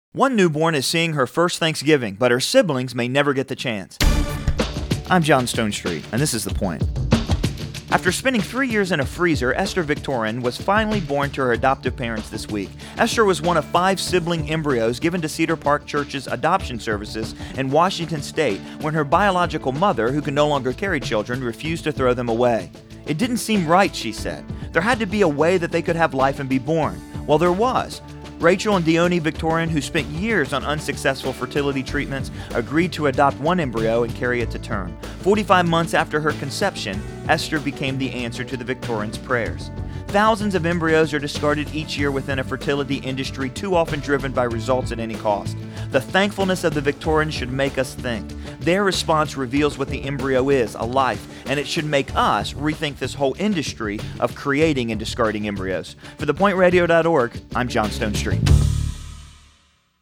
One newborn is seeing her first Thanksgiving, but her siblings may never get the chance. I'm John Stonestreet, and this is The Point. After spending 3 years in a freezer, Esther Victorin was finally born to her adoptive parents this week. Esther was one of 5 sibling embryos given to Cedar Park Church's adoption services in Washington State when her biological mother, who could no longer carry children, refused to throw them away. It didn't seem right, she said. There had to be a way that they could have life and be born. Well, there was. Rachel and Dione Victorin, who spent years on unsuccessful fertility treatments, agreed to adopt one embryo and carry it to term. 45 months after her conception, Esther became the answer to the Victorins' prayers. Thousands of embryos are discarded each year within a fertility industry too often driven by results at any cost. The thankfulness of the Victorins should make us think. Their response reveals what the embryo is, a life, and it should make us rethink this whole industry of creating and discarding embryos. For ThePointRadio.org, I'm John Stonestreet.